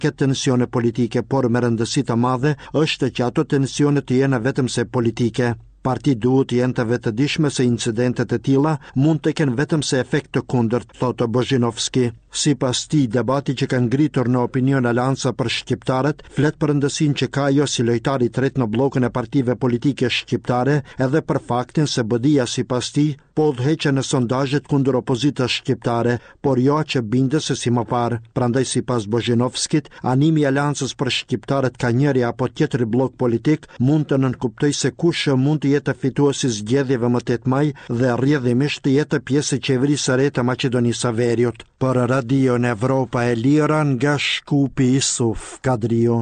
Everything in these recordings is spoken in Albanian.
ketë tensione politike, por me rëndësi të madhe është që ato tensione të jenë vetëm se politike. Parti duhet jenë të vetëdijshme se incidentet e tilla mund të kenë vetëm se efekt të kundërt, thotë Bozhinovski. Sipas tij, debati që ka ngritur në opinion Alanca për shqiptarët flet për rëndësinë që ka ajo si lojtar i tretë në bllokun e partive politike shqiptare, edhe për faktin se BDI-ja sipas tij po udhëheqë në sondazhet kundër opozitës shqiptare, por jo që bindë se si më parë. Prandaj sipas Bozhinovskit, animi i Alancës për shqiptarët ka njëri apo tjetri bllok politik mund të nënkuptoj se kush mund të jetë fituesi i zgjedhjeve më 8 maj dhe rrjedhimisht të jetë pjesë e qeverisë së re të Maqedonisë së Veriut. Për Radio në Evropa e Lira nga Shkupi Isuf Kadrio.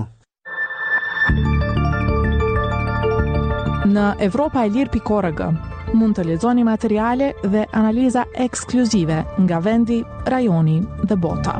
Në evropaelir.org mund të lexoni materiale dhe analiza ekskluzive nga vendi, rajoni dhe bota.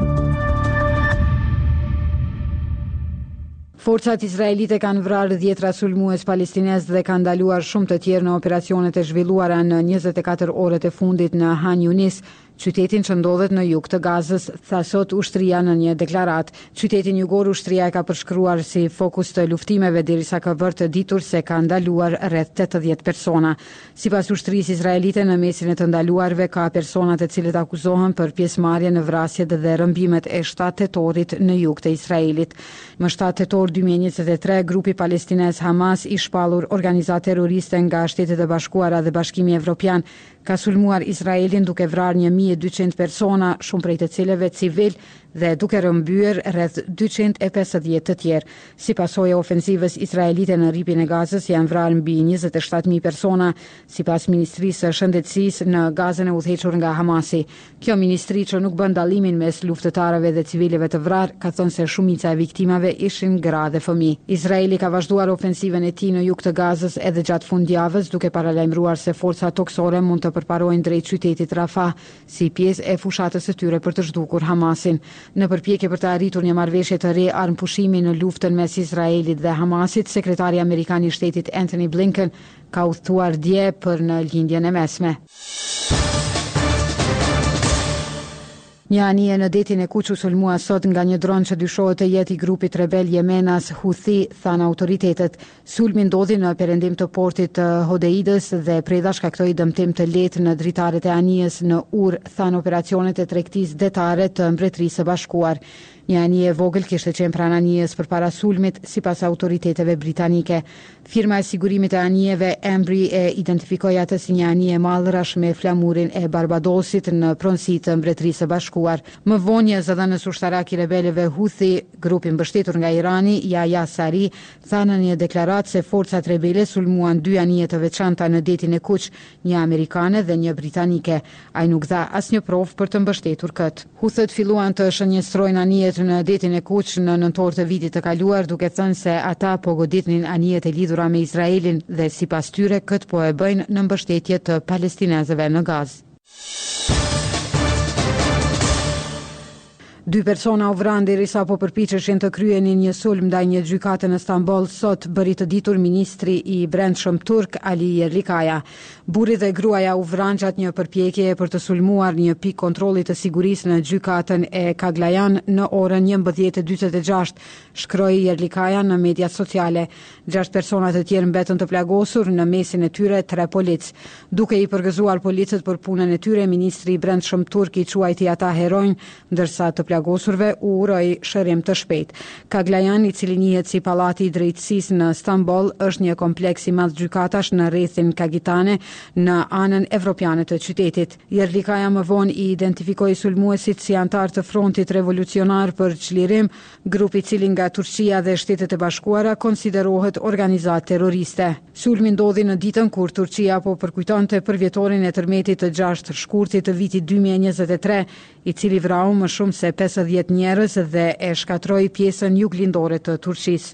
Forcat israelite kanë vrarë 10 sulmues palestinez dhe kanë ndaluar shumë të tjerë në operacionet e zhvilluara në 24 orët e fundit në Han Yunis, qytetin që ndodhet në jug të Gazës, tha sot ushtria në një deklarat. Qytetin jugor ushtria e ka përshkruar si fokus të luftimeve derisa ka vërë të ditur se ka ndaluar rreth 80 persona. Sipas ushtrisë izraelite, në mesin e të ndaluarve ka personat e cilët akuzohen për pjesëmarrje në vrasjet dhe rëmbimet e 7 tetorit në jug të Izraelit. Më 7 tetor 2023, grupi palestinez Hamas, i shpallur organizatë terroriste nga Shtetet e Bashkuara dhe Bashkimi Evropian, ka sulmuar Izraelin duke vrarë 1200 persona, shumë prej të cilëve civil, dhe duke rëmbyer rreth 250 të tjerë. Si pasojë e ofensivës izraelite në rripin e Gazës, janë vrarë mbi 27.000 persona, sipas Ministrisë së Shëndetësisë në Gazën e udhëhequr nga Hamasi. Kjo ministri, që nuk bën dallimin mes luftëtarëve dhe civilëve të vrarë, ka thënë se shumica e viktimave ishin gra dhe fëmijë. Izraeli ka vazhduar ofensivën e tij në jug të Gazës edhe gjatë fundjavës, duke paralajmëruar se forca toksore mund të përparojnë drejt qytetit Rafah, si pjesë e fushatës së tyre për të zhdukur Hamasin. Në përpjekje për të arritur një marrëveshje të re armpushimi në luftën mes Izraelit dhe Hamasit, sekretari amerikan i shtetit Antony Blinken ka udhëtuar dje për në lindjen e mesme. Një anije në detin e Kuç u sulmua sot nga një dron që dyshohet të jetë i grupit rebel Jemenas Houthi, thanë autoritetet. Sulmi ndodhi në perëndim të portit të Hodeidës dhe preda shkaktoi dëmtim të lehtë në dritaret e anijes në Ur, thanë operacionet e tregtisë detare të Mbretërisë së Bashkuar. Një anije e vogël kishte qenë pranë anijes përpara sulmit, sipas autoriteteve britanike. Firma e sigurimit e anijeve Embry e identifikoi atë si një anije mallrash me flamurin e Barbadosit në pronësi të Mbretërisë së Bashkuar. Më vonë, zëdhënës ushtarak i rebelëve Houthi, grupi mbështetur nga Irani, Yahya Sari, tha në një deklaratë se forcat rebele sulmuan 2 anije të veçanta në detin e Kuç, një amerikane dhe një britanike. Ai nuk dha asnjë provë për të mbështetur këtë. Houthit filluan të shënjestrojnë anijet në detin e Kuç në nëntor të vitit të kaluar, duke thënë se ata po goditnin anijet e lidhura me Izraelin dhe sipas tyre këtë po e bëjnë në mbështetje të palestinezëve në Gazë. 2 persona u vranë derisa po përpiqeshin të kryenin një sulm ndaj një gjykate në Stamboll, sot bëri të ditur ministri i brendshëm turk Ali Yerlikaya. Burri dhe gruaja u vranë gjatë një përpjekje për të sulmuar një pikë kontrolli të sigurisë në gjykatën e Kaglajan në orën 11:46, shkroi Yerlikaya në mediat sociale. 6 persona të tjerë mbetën të plagosur, në mesin e tyre 3 polic. Duke i përgëzuar policët për punën e tyre, ministri i brendshëm turk i quajti ata heronj, ndërsa të plagosurve u uroi shërim të shpejt. Kaglajan, i cili njihet si Pallati i Drejtësisë në Stamboll, është një kompleks i madh gjykatash në rrethin Kagitane, në anën evropiane të qytetit. Yerlikaya më vonë i identifikoi sulmuesit si antar të Frontit Revolucionar për Çlirim, grupi i cili nga Turqia dhe Shtetet e Bashkuara konsiderohet organizatë terroriste. Sulmi ndodhi në ditën kur Turqia po përkujtonte për vjetorin e tërmetit të 6 shkurtit të vitit 2023, i cili vrau më shumë se 50 njerëz dhe e shkatroi pjesën juglindore të Turqisë.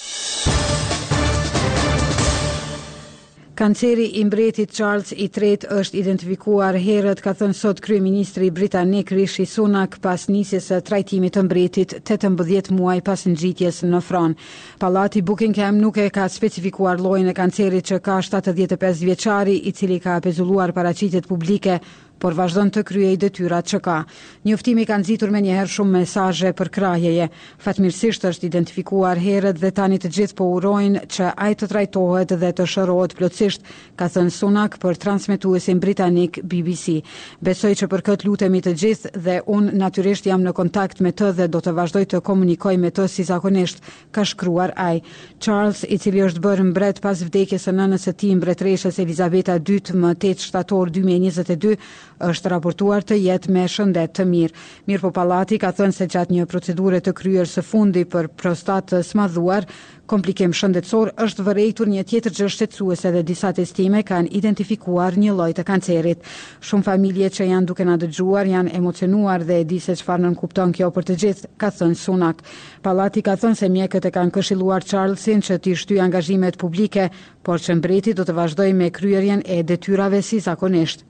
Kanceri i mbretit Charles III është identifikuar herët, ka thënë sot kryeministri britanik Rishi Sunak pas nisjes së trajtimit të mbretit 18 muaj pas ngjitjes në Fron. Pallati Buckingham nuk e ka specifikuar llojin e kancerit që ka 75 vjeçari, i cili ka pezulluar paraqitjet publike por vazhdon të kryej detyrat që ka. Njoftimi ka nxitur menjëherë shumë mesazhe për krahjeje. Fatmirësisht është identifikuar herët dhe tani të gjithë po urojnë që ai të trajtohet dhe të shërohet plotësisht, ka thënë Sunak për transmetuesin britanik BBC. Besoj që për këtë lutemi të gjithë dhe unë natyrisht jam në kontakt me të dhe do të vazhdoj të komunikoj me të si zakonisht, ka shkruar ai. Charles, i cili është bërë mbret pas vdekjes së nënës së tij, mbretëreshës Elizabeta II më 8 shtator 2022, është raportuar të jetë me shëndet të mirë. Mirpo pallati ka thënë se gjatë një procedure të kryer së fundi për prostatë të smadhuar, komplikim shëndetësor, është vërejtur një tjetër gjë shqetësuese dhe disa testime kanë identifikuar një lloj të kancerit. Shumë familje që janë duke na dëgjuar janë emocionuar dhe e di se çfarë nënkupton kjo për të gjithë, ka thënë Sunak. Pallati ka thënë se mjekët e kanë këshilluar Charlesin që t'i shtyjë angazhimet publike, por që mbreti do të vazhdojë me kryerjen e detyrave si zakonisht.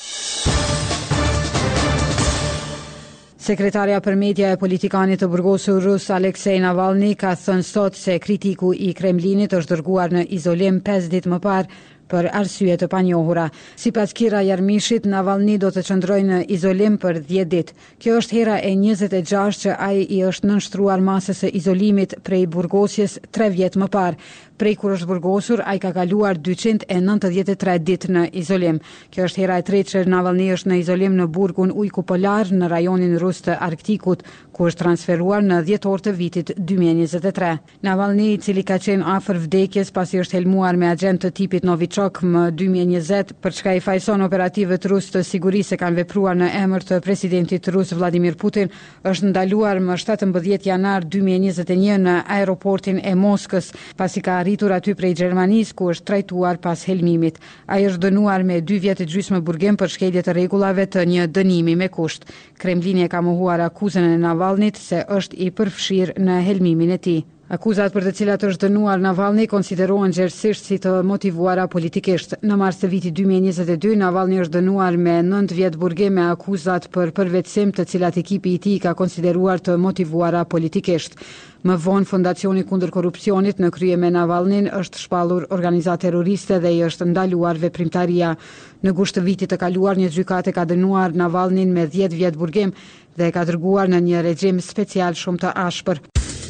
Sekretarja për media e politikanit të burgosur rus Aleksej Navalny ka thënë sot se kritiku i Kremlinit është dërguar në izolim 5 ditë më parë për arsye të panjohura. Sipas Kira Jarmishit, Navalny do të qëndrojë në izolim për 10 ditë. Kjo është hera e 26 që ai i është nënshtruar masës së izolimit prej burgosjes 3 vjet më parë. Prej kur është burgosur, ai ka kaluar 293 ditë në izolim. Kjo është hera e tretë që Navalny është në izolim në burgun Ujku Polar në rajonin rus të Arktikut, ku është transferuar në dhjetor të vitit 2023. Navalny, i cili ka qenë afër vdekjes pasi është helmuar me agent të tipit Novichok më 2020, për çka i fajson operativët rus të sigurisë se kanë vepruar në emër të presidentit rus Vladimir Putin, është ndaluar më 17 janar 2021 në aeroportin e Moskës, pasi ka arritur aty prej Gjermanisë, ku është trajtuar pas helmimit. Ai është dënuar me 2 vjet e gjysmë burgim për shkelje të rregullave të një dënimi me kusht. Kremlini e ka mohuar akuzën e Navalnit se është i përfshirë në helmimin e tij. Akuzat për të cilat është dënuar Navalny konsiderohen gjerësisht si të motivuara politikisht. Në mars të vitit 2022, Navalny është dënuar me 9 vjet burgim me akuzat për përvetësim, të cilat ekipi i tij ka konsideruar të motivuara politikisht. Më vonë, Fondacioni kundër korrupsionit në krye me Navalnin është shpallur organizatë terroriste dhe i është ndaluar veprimtaria. Në gusht të vitit të kaluar, një gjykate ka dënuar Navalnin me 10 vjet burgim dhe ka dërguar në një regjim special shumë të ashpër.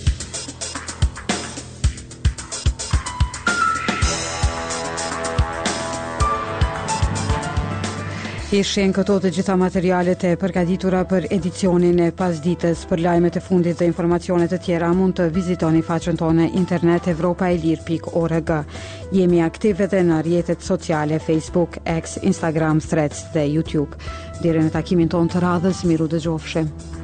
Ishin këto të gjitha materialet e përgatitura për edicionin e pasditës. Për lajmet e fundit dhe informacionet të tjera mund të vizitoni faqen tonë internet evropaelir.org. Jemi aktiv edhe në rrjetet sociale Facebook, X, Instagram, Threads dhe YouTube. Deri në takimin tonë të radhës, miru dëgjofshim.